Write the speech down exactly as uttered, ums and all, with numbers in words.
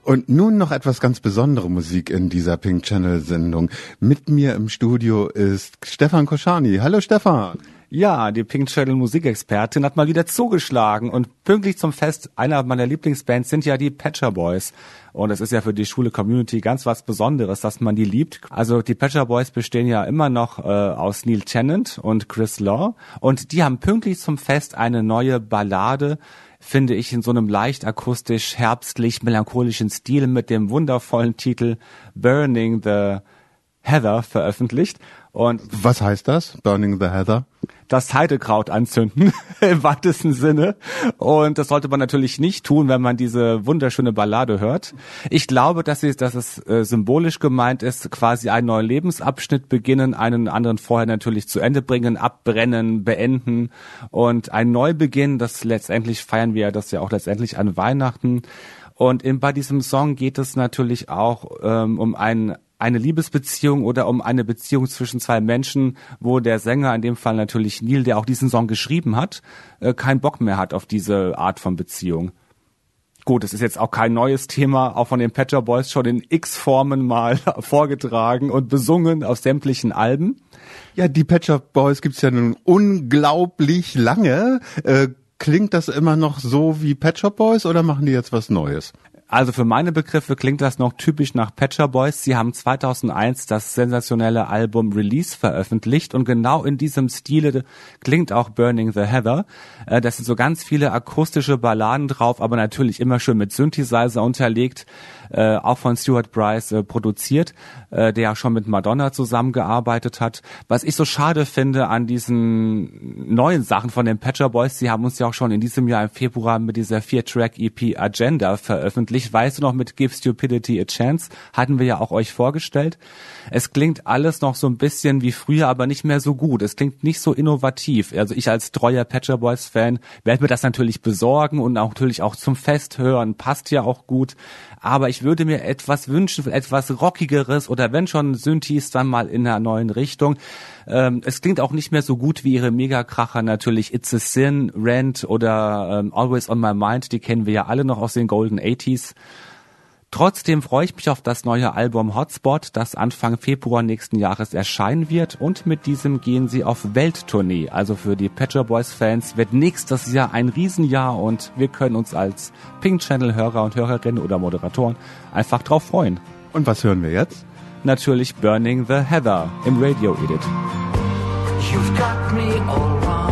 Und nun noch etwas ganz besondere Musik in dieser Pink Channel Sendung. Mit mir im Studio ist Stefan Koschany. Hallo Stefan. Ja, die Pink Channel Musikexpertin hat mal wieder zugeschlagen und pünktlich zum Fest, einer meiner Lieblingsbands sind ja die Pet Shop Boys. Und es ist ja für die schwule Community ganz was Besonderes, dass man die liebt. Also die Pet Shop Boys bestehen ja immer noch äh, aus Neil Tennant und Chris Law und die haben pünktlich zum Fest eine neue Ballade, finde ich, in so einem leicht akustisch, herbstlich, melancholischen Stil mit dem wundervollen Titel Burning the Heather veröffentlicht. Und was heißt das? Burning the Heather? Das Heidekraut anzünden, im weitesten Sinne. Und das sollte man natürlich nicht tun, wenn man diese wunderschöne Ballade hört. Ich glaube, dass es, dass es äh, symbolisch gemeint ist, quasi einen neuen Lebensabschnitt beginnen, einen anderen vorher natürlich zu Ende bringen, abbrennen, beenden und ein Neubeginn, das letztendlich feiern wir das ja auch letztendlich an Weihnachten. Und in, bei diesem Song geht es natürlich auch ähm, um einen eine Liebesbeziehung oder um eine Beziehung zwischen zwei Menschen, wo der Sänger, in dem Fall natürlich Neil, der auch diesen Song geschrieben hat, äh, keinen Bock mehr hat auf diese Art von Beziehung. Gut, es ist jetzt auch kein neues Thema, auch von den Pet Shop Boys schon in x Formen mal vorgetragen und besungen auf sämtlichen Alben. Ja, die Pet Shop Boys gibt's ja nun unglaublich lange. Äh, klingt das immer noch so wie Pet Shop Boys oder machen die jetzt was Neues? Also für meine Begriffe klingt das noch typisch nach Pet Shop Boys. Sie haben zweitausendeins das sensationelle Album Release veröffentlicht und genau in diesem Stile klingt auch Burning the Heather. Äh, das sind so ganz viele akustische Balladen drauf, aber natürlich immer schön mit Synthesizer unterlegt, äh, auch von Stuart Bryce äh, produziert, äh, der ja schon mit Madonna zusammengearbeitet hat. Was ich so schade finde an diesen neuen Sachen von den Pet Shop Boys, sie haben uns ja auch schon in diesem Jahr im Februar mit dieser vier-Track-E P Agenda veröffentlicht. Weißt du noch, mit Give Stupidity a Chance hatten wir ja auch euch vorgestellt. Es klingt alles noch so ein bisschen wie früher, aber nicht mehr so gut. Es klingt nicht so innovativ. Also ich als treuer Pet Shop Boys Fan werde mir das natürlich besorgen und auch natürlich auch zum Fest hören. Passt ja auch gut. Aber ich würde mir etwas wünschen, etwas Rockigeres oder wenn schon Synthes, dann mal in einer neuen Richtung. Ähm, es klingt auch nicht mehr so gut wie ihre Megakracher natürlich It's a Sin, Rent oder ähm, Always on My Mind. Die kennen wir ja alle noch aus den Golden achtziger. Trotzdem freue ich mich auf das neue Album Hotspot, das Anfang Februar nächsten Jahres erscheinen wird und mit diesem gehen sie auf Welttournee. Also für die Pet Shop Boys Fans wird nächstes Jahr ein Riesenjahr und wir können uns als Pink Channel Hörer und Hörerinnen oder Moderatoren einfach drauf freuen. Und was hören wir jetzt? Natürlich Burning the Heather im Radio Edit. You've got me all wrong.